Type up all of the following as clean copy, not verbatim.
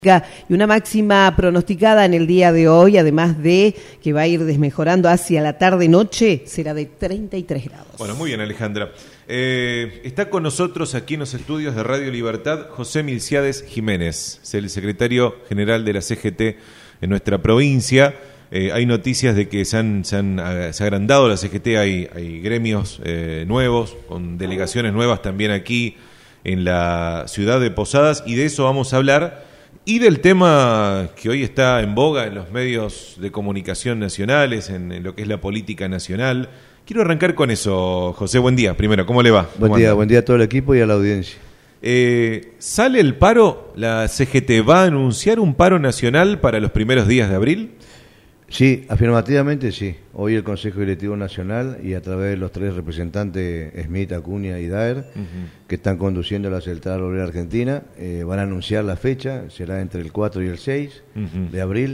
Y una máxima pronosticada en el día de hoy, además de que va a ir desmejorando hacia la tarde-noche, será de 33 grados. Bueno, muy bien, Alejandra. Está con nosotros aquí en los estudios de Radio Libertad José Milciades Jiménez, es el secretario general de la CGT en nuestra provincia. Hay noticias de que se ha agrandado la CGT, hay gremios nuevos, con delegaciones nuevas también aquí en la ciudad de Posadas, y de eso vamos a hablar. Y del tema que hoy está en boga en los medios de comunicación nacionales, en lo que es la política nacional. Quiero arrancar con eso, José. Buen día, primero, ¿cómo le va? Buen día a todo el equipo y a la audiencia. ¿Sale el paro? ¿La CGT va a anunciar un paro nacional para los primeros días de abril? Sí, afirmativamente sí. Hoy el Consejo Directivo Nacional y a través de los tres representantes, Smith, Acuña y Daer, que están conduciendo la Central Obrera Argentina, van a anunciar la fecha, será entre el 4 y el 6 de abril.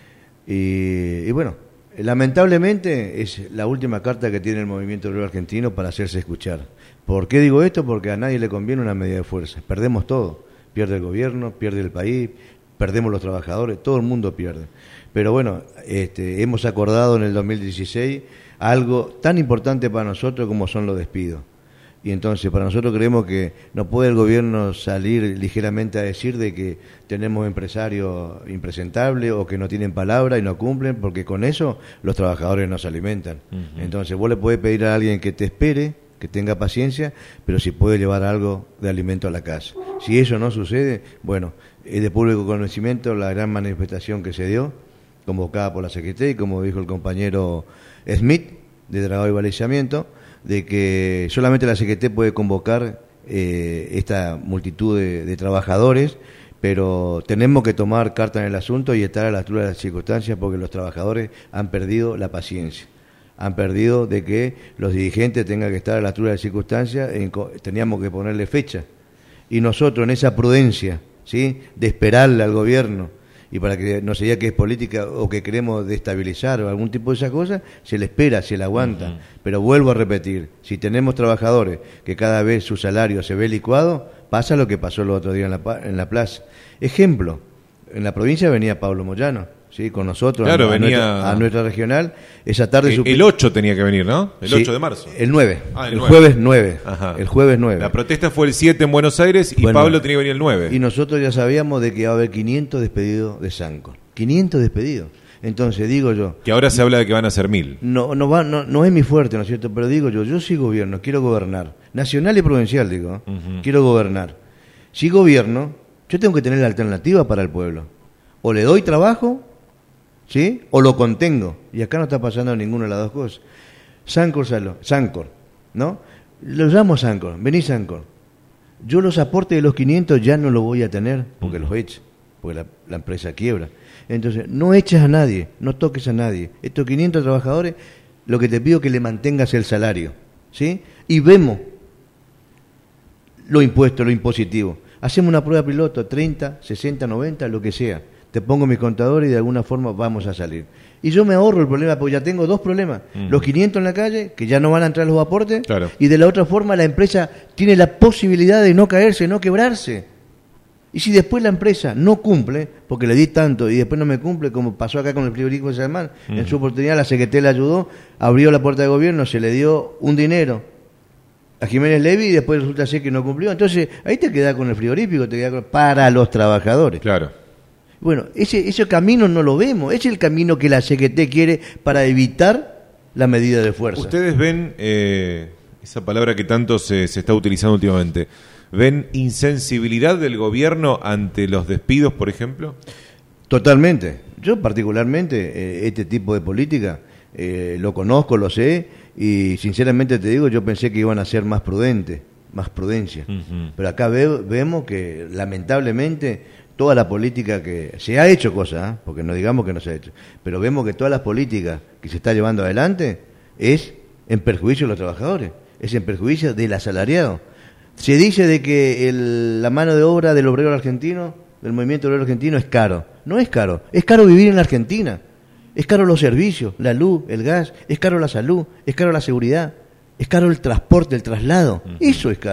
Y bueno, lamentablemente es la última carta que tiene el movimiento obrero argentino para hacerse escuchar. ¿Por qué digo esto? Porque a nadie le conviene una medida de fuerza. Perdemos todo. Pierde el gobierno, pierde el país, perdemos los trabajadores, todo el mundo pierde. Pero bueno, hemos acordado en el 2016 algo tan importante para nosotros como son los despidos. Y entonces para nosotros creemos que no puede el gobierno salir ligeramente a decir de que tenemos empresarios impresentables o que no tienen palabra y no cumplen, porque con eso los trabajadores no se alimentan. Entonces vos le podés pedir a alguien que te espere, que tenga paciencia, pero si puede llevar algo de alimento a la casa. Si eso no sucede, bueno, es de público conocimiento la gran manifestación que se dio, convocada por la CGT, y como dijo el compañero Smith, de Dragado y Balizamiento, de que solamente la CGT puede convocar esta multitud de trabajadores, pero tenemos que tomar carta en el asunto y estar a la altura de las circunstancias, porque los trabajadores han perdido la paciencia, han perdido de que los dirigentes tengan que estar a la altura de las circunstancias, teníamos que ponerle fecha, y nosotros en esa prudencia, ¿sí?, de esperarle al gobierno, y para que no se diga que es política o que queremos destabilizar o algún tipo de esas cosas, se le espera, se le aguanta. Pero vuelvo a repetir, si tenemos trabajadores que cada vez su salario se ve licuado, pasa lo que pasó el otro día en la plaza. Ejemplo, en la provincia venía Pablo Moyano, ¿sí?, con nosotros, claro, a nuestra regional. Esa tarde el 8 tenía que venir, ¿no? El 8 de marzo. El 9. El 9. Jueves 9. Ajá. El jueves 9. La protesta fue el 7 en Buenos Aires y bueno, Pablo tenía que venir el 9. Y nosotros ya sabíamos de que iba a haber 500 despedidos de Sancor. 500 despedidos. Entonces digo yo... Que ahora se habla de que van a ser 1000. No es mi fuerte, ¿no es cierto? Pero digo yo soy gobierno, quiero gobernar. Nacional y provincial, digo. Quiero gobernar. Si gobierno, yo tengo que tener la alternativa para el pueblo. O le doy trabajo, ¿sí?, o lo contengo. Y acá no está pasando ninguna de las dos cosas. Sancor, ¿no? Lo llamo Sancor, vení Sancor. Yo los aportes de los 500 ya no los voy a tener porque los echo, porque la empresa quiebra. Entonces, no eches a nadie, no toques a nadie. Estos 500 trabajadores, lo que te pido es que le mantengas el salario, ¿sí? Y vemos lo impuesto, lo impositivo. Hacemos una prueba piloto, 30, 60, 90, lo que sea. Te pongo mis contadores y de alguna forma vamos a salir. Y yo me ahorro el problema, porque ya tengo dos problemas. Los 500 en la calle, que ya no van a entrar los aportes, claro. Y de la otra forma la empresa tiene la posibilidad de no caerse, no quebrarse. Y si después la empresa no cumple, porque le di tanto y después no me cumple, como pasó acá con el frigorífico de Salmán, en su oportunidad la CGT le ayudó, abrió la puerta de gobierno, se le dio un dinero a Jiménez Levy y después resulta ser que no cumplió. Entonces ahí te quedás con el frigorífico, para los trabajadores. Claro. Bueno, ese camino no lo vemos, es el camino que la CGT quiere para evitar la medida de fuerza. ¿Ustedes ven esa palabra que tanto se está utilizando últimamente? ¿Ven insensibilidad del gobierno ante los despidos, por ejemplo? Totalmente. Yo particularmente este tipo de política lo conozco, lo sé, y sinceramente te digo, yo pensé que iban a ser más prudentes, más prudencia. Pero acá vemos que lamentablemente toda la política que se ha hecho cosas, porque no digamos que no se ha hecho, pero vemos que todas las políticas que se está llevando adelante es en perjuicio de los trabajadores, es en perjuicio del asalariado. Se dice de que la mano de obra del obrero argentino, del movimiento obrero argentino, es caro. No es caro, es caro vivir en la Argentina, es caro los servicios, la luz, el gas, es caro la salud, es caro la seguridad, es caro el transporte, el traslado, eso es caro.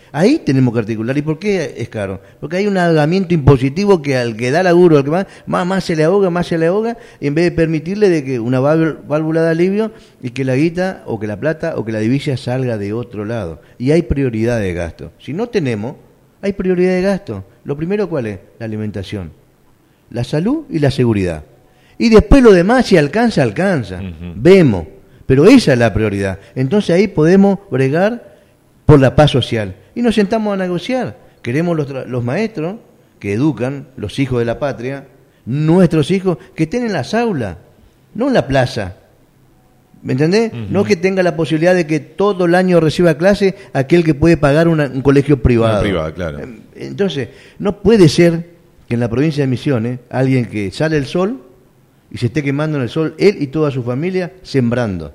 Ahí tenemos que articular. ¿Y por qué es caro? Porque hay un ahogamiento impositivo que al que da laburo, al que más se le ahoga, y en vez de permitirle de que una válvula de alivio y que la guita o que la plata o que la divisa salga de otro lado. Y hay prioridad de gasto. Si no tenemos, hay prioridad de gasto. Lo primero, ¿cuál es? La alimentación, la salud y la seguridad. Y después lo demás, si alcanza. Vemos. Pero esa es la prioridad. Entonces ahí podemos bregar por la paz social. Y nos sentamos a negociar. Queremos los maestros que educan, los hijos de la patria, nuestros hijos, que estén en las aulas, no en la plaza. ¿Me entendés? No que tenga la posibilidad de que todo el año reciba clase aquel que puede pagar un colegio privado. Una privada, claro. Entonces, no puede ser que en la provincia de Misiones, alguien que sale el sol y se esté quemando en el sol, él y toda su familia, sembrando.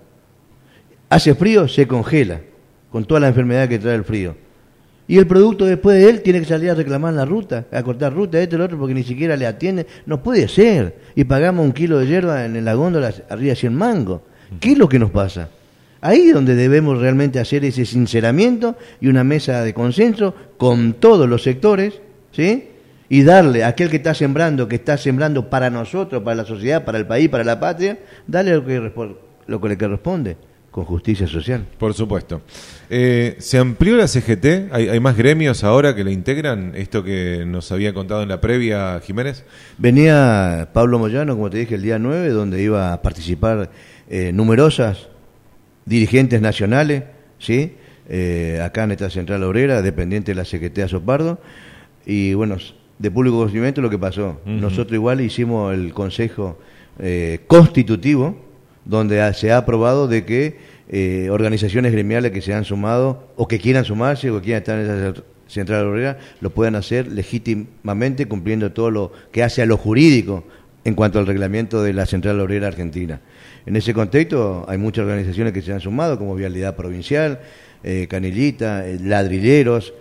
Hace frío, se congela, con toda la enfermedad que trae el frío. Y el producto después de él tiene que salir a reclamar la ruta, a cortar ruta, esto y lo otro, porque ni siquiera le atiende. No puede ser. Y pagamos 1 kilo de hierba en la góndola arriba de 100 mangos. ¿Qué es lo que nos pasa? Ahí es donde debemos realmente hacer ese sinceramiento y una mesa de consenso con todos los sectores, ¿sí? Y darle a aquel que está sembrando para nosotros, para la sociedad, para el país, para la patria, darle lo que le corresponde, con justicia social. Por supuesto. ¿Se amplió la CGT? ¿Hay más gremios ahora que la integran? Esto que nos había contado en la previa, Jiménez. Venía Pablo Moyano, como te dije, el día 9, donde iba a participar numerosas dirigentes nacionales, ¿sí? Acá en esta central obrera, dependiente de la CGT Azopardo. Y bueno, de público conocimiento lo que pasó. Nosotros igual hicimos el consejo constitutivo, donde se ha aprobado de que organizaciones gremiales que se han sumado o que quieran sumarse o que quieran estar en esa central obrera lo puedan hacer legítimamente, cumpliendo todo lo que hace a lo jurídico en cuanto al reglamento de la central obrera argentina. En ese contexto hay muchas organizaciones que se han sumado, como Vialidad Provincial, Canillita, Ladrilleros,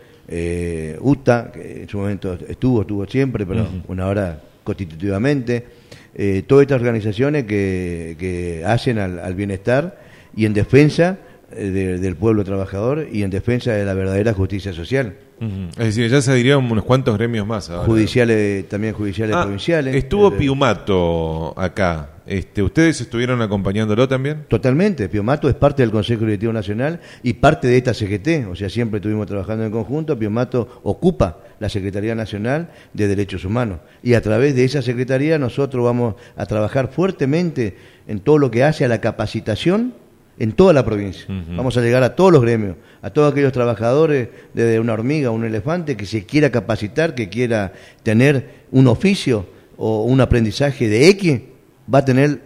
UTA, que en su momento estuvo siempre, pero una hora constitutivamente. Todas estas organizaciones que hacen al bienestar y en defensa del pueblo trabajador y en defensa de la verdadera justicia social. Es decir, ya se adhirieron unos cuantos gremios más ahora. También judiciales provinciales. Estuvo Piumato acá. ¿Ustedes estuvieron acompañándolo también? Totalmente. Piumato es parte del Consejo Directivo Nacional y parte de esta CGT. O sea, siempre estuvimos trabajando en conjunto. Piumato ocupa la Secretaría Nacional de Derechos Humanos. Y a través de esa Secretaría nosotros vamos a trabajar fuertemente en todo lo que hace a la capacitación en toda la provincia. Vamos a llegar a todos los gremios, a todos aquellos trabajadores, desde una hormiga a un elefante, que se quiera capacitar, que quiera tener un oficio o un aprendizaje de X, va a tener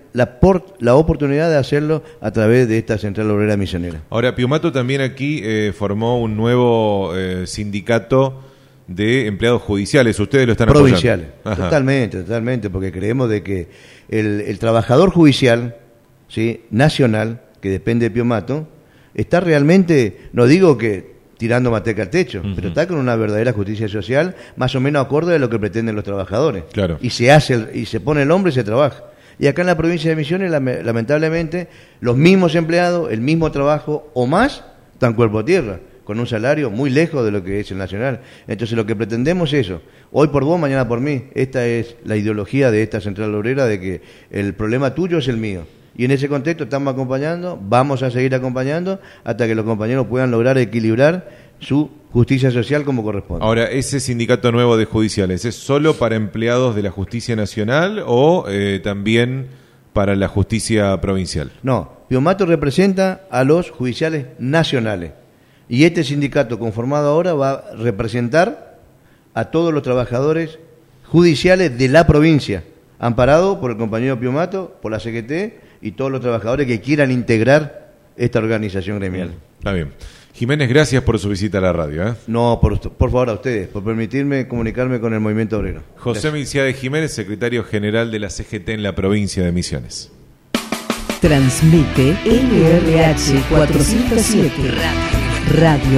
la oportunidad de hacerlo a través de esta Central Obrera Misionera. Ahora, Piumato también aquí formó un nuevo sindicato de empleados judiciales. Ustedes lo están apoyando. Provinciales, totalmente, porque creemos de que el trabajador judicial, ¿sí?, nacional, que depende de Piumato, está realmente, no digo que tirando manteca al techo, pero está con una verdadera justicia social, más o menos acorde a lo que pretenden los trabajadores. Claro. Y se pone el hombre y se trabaja. Y acá en la provincia de Misiones, lamentablemente, los mismos empleados, el mismo trabajo o más, están cuerpo a tierra, con un salario muy lejos de lo que es el nacional. Entonces lo que pretendemos es eso, hoy por vos, mañana por mí. Esta es la ideología de esta central obrera, de que el problema tuyo es el mío. Y en ese contexto estamos acompañando, vamos a seguir acompañando hasta que los compañeros puedan lograr equilibrar su justicia social como corresponde. Ahora, ¿ese sindicato nuevo de judiciales es solo para empleados de la justicia nacional o también para la justicia provincial? No, Piumato representa a los judiciales nacionales y este sindicato conformado ahora va a representar a todos los trabajadores judiciales de la provincia, amparado por el compañero Piumato, por la CGT y todos los trabajadores que quieran integrar esta organización gremial. Está bien. Jiménez, gracias por su visita a la radio. No, por favor a ustedes, por permitirme comunicarme con el movimiento obrero. José Milciades Jiménez, secretario general de la CGT en la provincia de Misiones. Transmite LRH 407 Radio.